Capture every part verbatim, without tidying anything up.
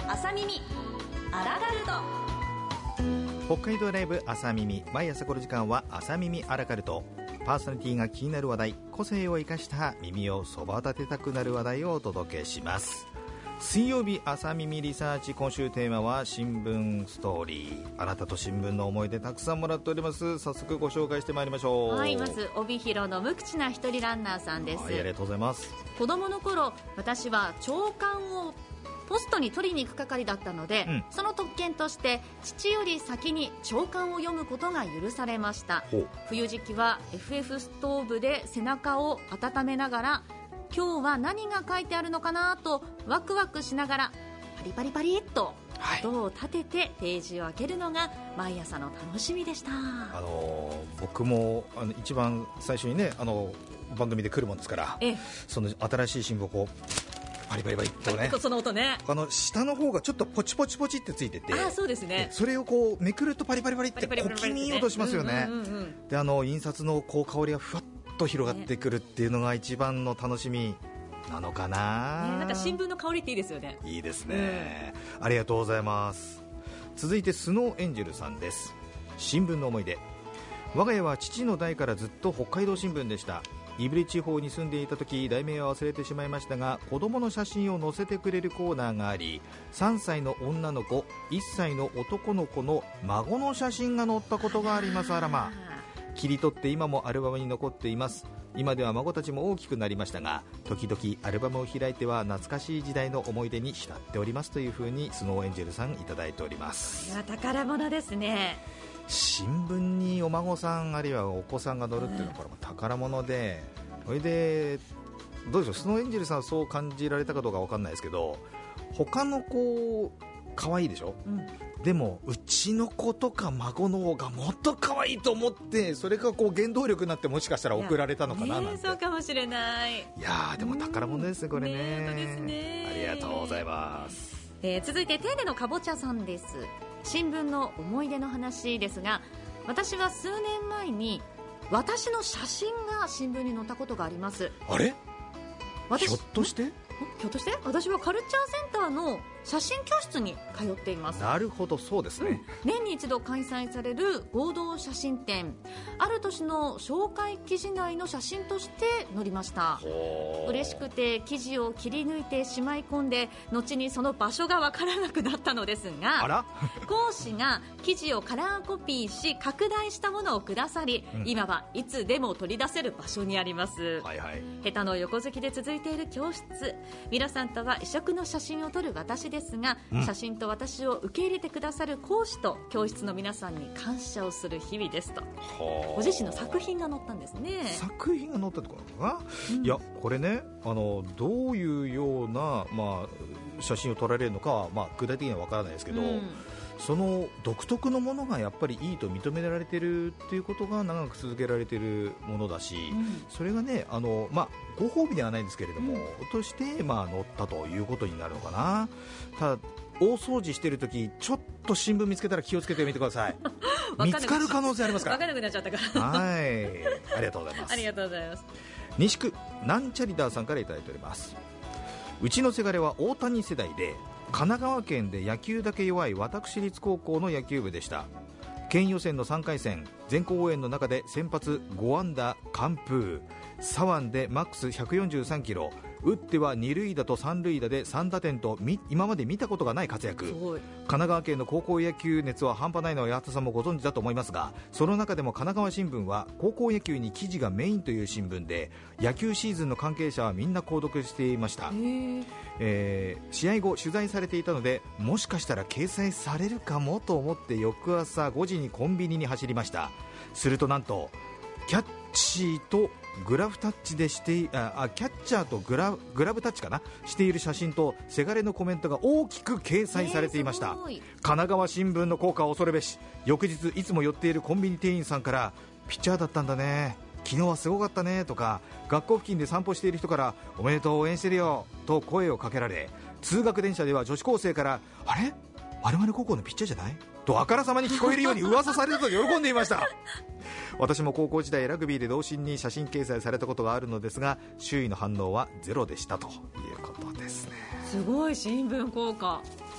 朝耳アラカルト。 北海道ライブ朝耳、毎朝この時間は朝耳アラカルト。パーソナリティが気になる話題、個性を生かした耳をそば立てたくなる話題をお届けします。水曜日朝耳リサーチ、今週テーマは新聞ストーリー。あなたと新聞の思い出たくさんもらっております。早速ご紹介してまいりましょう。 はい、まず帯広の無口な一人ランナーさんです。 はい、ありがとうございます。 子供の頃、私は朝刊をポストに取りに行く係だったので、うん、その特権として父より先に朝刊を読むことが許されました。冬時期は エフエフ ストーブで背中を温めながら、今日は何が書いてあるのかなとワクワクしながらパリパリパリっと音を立ててページを開けるのが毎朝の楽しみでした。 あのー、僕もあの一番最初にね、あの番組で来るもんですから、ええ、その新しい新聞をこうパリパリパリっとね、 その音ね、 あの下の方がちょっとポチポチポチってついてて、 あ、そうですね、 それをこうめくるとパリパリパリって小気味いい音しますよね。で、あの印刷のこう香りがふわっと広がってくるっていうのが一番の楽しみなのかな、 ね、なんか新聞の香りっていいですよね。 いいですね、うん、ありがとうございます。続いてスノーエンジェルさんです。新聞の思い出。我が家は父の代からずっと北海道新聞でした。胆振地方に住んでいた時、題名は忘れてしまいましたが、子供の写真を載せてくれるコーナーがあり、さんさいの女の子、いっさいの男の子の孫の写真が載ったことがあります。あらまあ、切り取って今もアルバムに残っています。今では孫たちも大きくなりましたが、時々アルバムを開いては懐かしい時代の思い出に浸っておりますというふうにスノーエンジェルさんいただいております。 いや、宝物ですね。 新聞にお孫さんあるいはお子さんが載るっていうのはこれも宝物で、それでどうでしょう、スノーエンジェルさんはそう感じられたかどうか分かんないですけど、他の子可愛いでしょ、うん、でもうちの子とか孫の方がもっと可愛いと思って、それがこう原動力になってもしかしたら送られたのかななんて、 ね、そうかもしれない。 いやー、でも宝物ですね、これ ね, ね, ですね。 ありがとうございます。 えー、続いてテーネのかぼちゃさんです。新聞の思い出の話ですが、私は数年前に私の写真が新聞に載ったことがあります。 あれ、ひょっとしてひょっとして私はカルチャーセンターの写真教室に通っています。 なるほど、そうですね、うん、 年に一度開催される合同写真展、ある年の紹介記事内の写真として載りました。嬉しくて記事を切り抜いてしまい込んで、後にその場所が分からなくなったのですが、 あら講師が記事をカラーコピーし拡大したものをくださり、うん、今はいつでも取り出せる場所にあります、はいはい、下手の横好きで続いている教室、皆さんとは異色の写真を撮る私ですが、うん、写真と私を受け入れてくださる講師と教室の皆さんに感謝をする日々ですと。ご自身の作品が載ったんですね。 作品が載ったってことかな、うん、いやこれね、あのどういうような、まあ、写真を撮られるのかは、まあ、具体的には分からないですけど、うん、その独特のものがやっぱりいいと認められているっていうことが長く続けられているものだし、うん、それがね、あの、まあ、ご褒美ではないんですけれども、うん、として、まあ、載ったということになるのかな。ただ大掃除してるとき、ちょっと新聞見つけたら気をつけてみてください見つかる可能性ありますから。 分からなくなっちゃったからはい、ありがとうございます。 ありがとうございます。 西区なんちゃりダーさんからいただいております。うちのせがれは大谷世代で、神奈川県で野球だけ弱い私立高校の野球部でした。県予選のさんかい戦、全校応援の中で先発ご安打完封、左腕でマックスひゃくよんじゅうさんキロ、打ってはに塁打とさん塁打でさん打点と今まで見たことがない活躍。神奈川県の高校野球熱は半端ないのは八幡さんもご存知だと思いますが、その中でも神奈川新聞は高校野球に記事がメインという新聞で、野球シーズンの関係者はみんな購読していました。えー、試合後取材されていたので、もしかしたら掲載されるかもと思って翌朝ごじにコンビニに走りました。するとなんとキャッチーとグラフタッチでしてあキャッチャーとグラ、グラブタッチかなしている写真とせがれのコメントが大きく掲載されていました。神奈川新聞の効果を恐るべし。翌日いつも寄っているコンビニ店員さんから、ピッチャーだったんだね、昨日はすごかったねとか、学校付近で散歩している人からおめでとう応援してるよと声をかけられ、通学電車では女子高生から、あれ我々高校のピッチャーじゃないとあからさまに聞こえるように噂されると喜んでいました私も高校時代ラグビーで同心に写真掲載されたことがあるのですが、周囲の反応はゼロでしたということですね。 すごい新聞効果。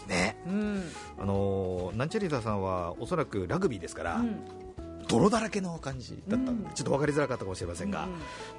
ね、 うん、 あのー、ナンチャリダさんはおそらくラグビーですから、うん、泥だらけの感じだったんで、うん、ちょっと分かりづらかったかもしれませんが、うん、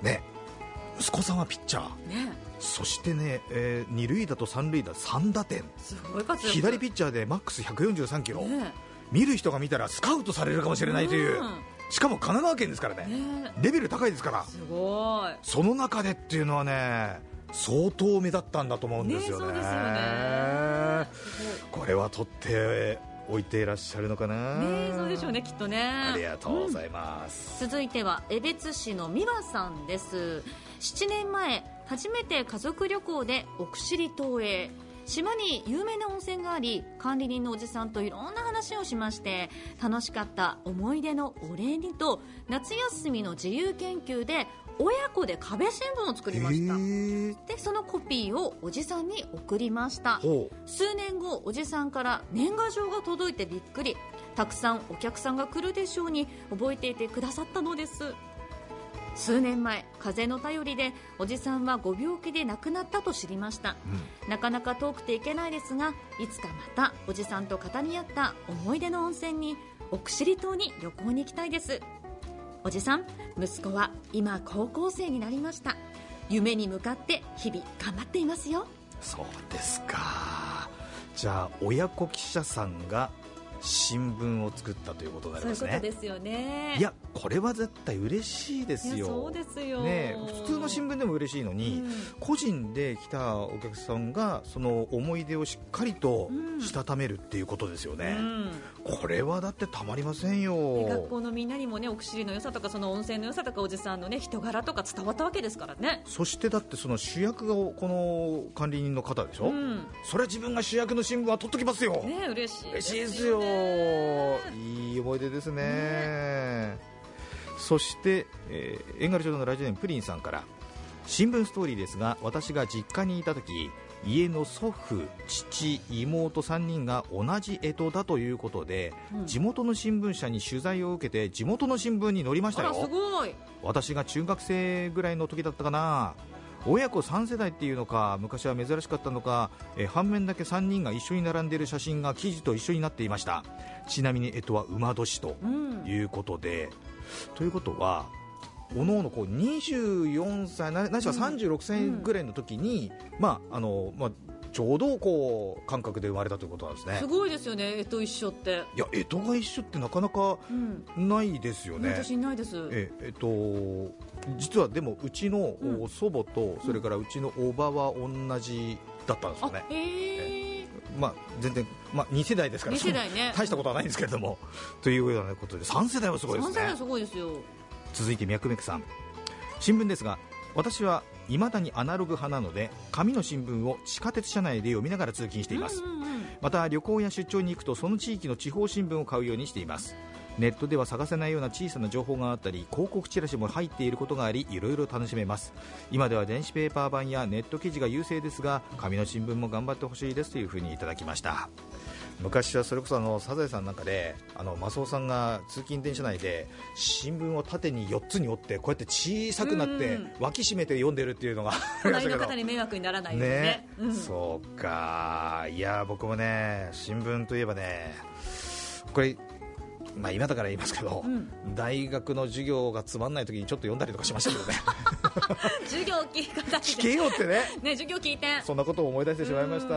ね、息子さんはピッチャー、ね、そしてね、えー、二塁打と三塁打さん打点、 すごい活躍、 左ピッチャーでマックスひゃくよんじゅうさんキロ、ね、見る人が見たらスカウトされるかもしれないという、うん、しかも神奈川県ですから ね, ねレベル高いですから、 すごい、 その中でっていうのはね相当目立ったんだと思うんですよ ね, ね, そうですよね、これは取っておいていらっしゃるのかな、 ね、そうでしょうね、きっとね。 ありがとうございます、 うん、続いては江別市の美和さんです。ななねんまえ初めて家族旅行で奥尻島へ。島に有名な温泉があり、管理人のおじさんといろんな話をしまして、楽しかった思い出のお礼にと夏休みの自由研究で親子で壁新聞を作りました。でそのコピーをおじさんに送りました。数年後おじさんから年賀状が届いてびっくり、たくさんお客さんが来るでしょうに覚えていてくださったのです。数年前風の便りでおじさんはご病気で亡くなったと知りました、うん、なかなか遠くて行けないですが、いつかまたおじさんと語り合った思い出の温泉に奥尻島に旅行に行きたいです。おじさん、息子は今高校生になりました。夢に向かって日々頑張っていますよ。 そうですか。じゃあ親子記者さんが新聞を作ったということになりますね。 そういうことですよね。 いや、これは絶対嬉しいですよ。 そうですよ、 ね、普通の新聞でも嬉しいのに、うん、個人で来たお客さんがその思い出をしっかりとしたためるっていうことですよね、うん、これはだってたまりませんよ。 学校のみんなにもね、奥尻の良さとかその温泉の良さとかおじさんのね人柄とか伝わったわけですからね。 そしてだってその主役がこの管理人の方でしょ、うん、それは自分が主役の新聞は取っときますよ、 ね、嬉しい嬉しいですよ。いい思い出です ね, ねそして、えー、遠軽町のラジオネームプリンさんから、新聞ストーリーですが、私が実家にいた時、家の祖父、父、妹さんにんが同じ干支だということで、うん、地元の新聞社に取材を受けて地元の新聞に載りましたよ。 あら、すごい。 私が中学生ぐらいの時だったかな。親子さん世代っていうのか、昔は珍しかったのか、え反面だけさんにんが一緒に並んでいる写真が記事と一緒になっていました。ちなみに干支は馬年ということで、うん、ということはおのおのこうにじゅうよんさいないしはさんじゅうろくさいぐらいの時に、うん、まああのまあちょうどこう感覚で生まれたということなんですね。 すごいですよね、干支一緒って。 いや、干支が一緒ってなかなかないですよね、 うん、私ないです。 ええっと実はでもうちの祖母とそれからうちのおばは同じだったんですよね、 うん、へー、 まあ、全然、まあ、に世代ですからに世代、ね、 大したことはないんですけれどもというようなことでさん世代はすごいですね。 さん世代はすごいですよ。 続いてミャクメクさん、新聞ですが、私は未だにアナログ派なので紙の新聞を地下鉄車内で読みながら通勤しています、うんうんうん、また旅行や出張に行くとその地域の地方新聞を買うようにしています。ネットでは探せないような小さな情報があったり、広告チラシも入っていることがあり、いろいろ楽しめます。今では電子ペーパー版やネット記事が優勢ですが、紙の新聞も頑張ってほしいですというふうにいただきました。昔はそれこそあのサザエさんなんかで、あのマスオさんが通勤電車内で新聞を縦によっつに折ってこうやって小さくなって脇締めて読んでるっていうのが隣の方に迷惑にならないように ね, ね、うん、そうか。いや僕もね、新聞といえばね、これまあ、今だから言いますけど、うん、大学の授業がつまんない時にちょっと読んだりとかしましたけどね授業聞いた聞けよって ね, ね授業聞いてそんなことを思い出してしまいました。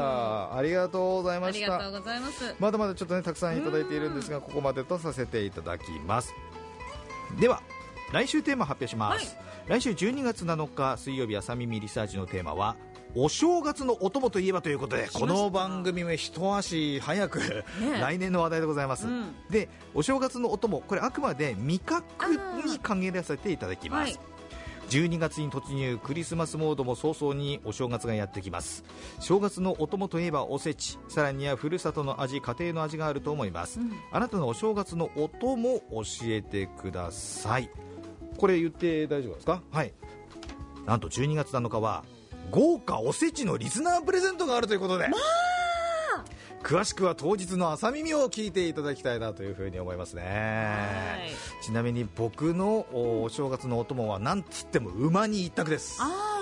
ありがとうございました。 ありがとうございます。 まだまだちょっとねたくさんいただいているんですが、ここまでとさせていただきます。では来週テーマ発表します、はい、来週じゅうにがつなのか水曜日、朝耳リサーチのテーマはお正月のお供といえばということで、この番組も一足早く、ね、来年の話題でございます、うん、でお正月のお供、これあくまで味覚に限らせていただきます、はい、じゅうにがつに突入、クリスマスモードも早々にお正月がやってきます。正月のお供といえばおせち、さらにはふるさとの味、家庭の味があると思います、うん、あなたのお正月のお供教えてください。これ言って大丈夫ですか？はい。なんとじゅうにがつなのかは豪華おせちのリスナープレゼントがあるということで、まあ、詳しくは当日の朝耳を聞いていただきたいなというふうに思いますね。はい、ちなみに僕のお正月のお供はなんつっても馬に一択です。 あー、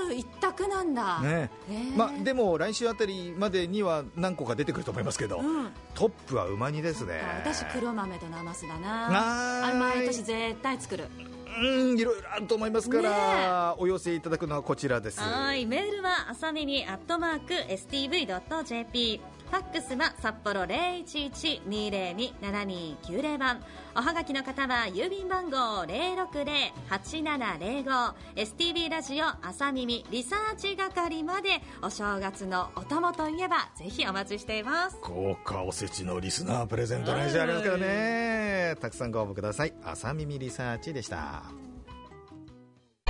う一択なんだ、 ねえーまあ、でも来週あたりまでには何個か出てくると思いますけど、うん、トップはうま煮ですね。 私黒豆となますだな。あれ毎年絶対作る。 うん、いろいろあると思いますから、お寄せいただくのはこちらです。 はい、メールはあさみみアットマーク エスティーブイドットジェーピー、ファックスは札幌 ゼロいちいち にゼロに ななにきゅうゼロ 番、おはがきの方は郵便番号 ゼロろくゼロ はちななゼロご エスティービー ラジオ朝耳リサーチ係まで。お正月のお供といえばぜひお待ちしています。 豪華おせちのリスナープレゼント来週ありますからね。たくさんご応募ください。朝耳リサーチでした。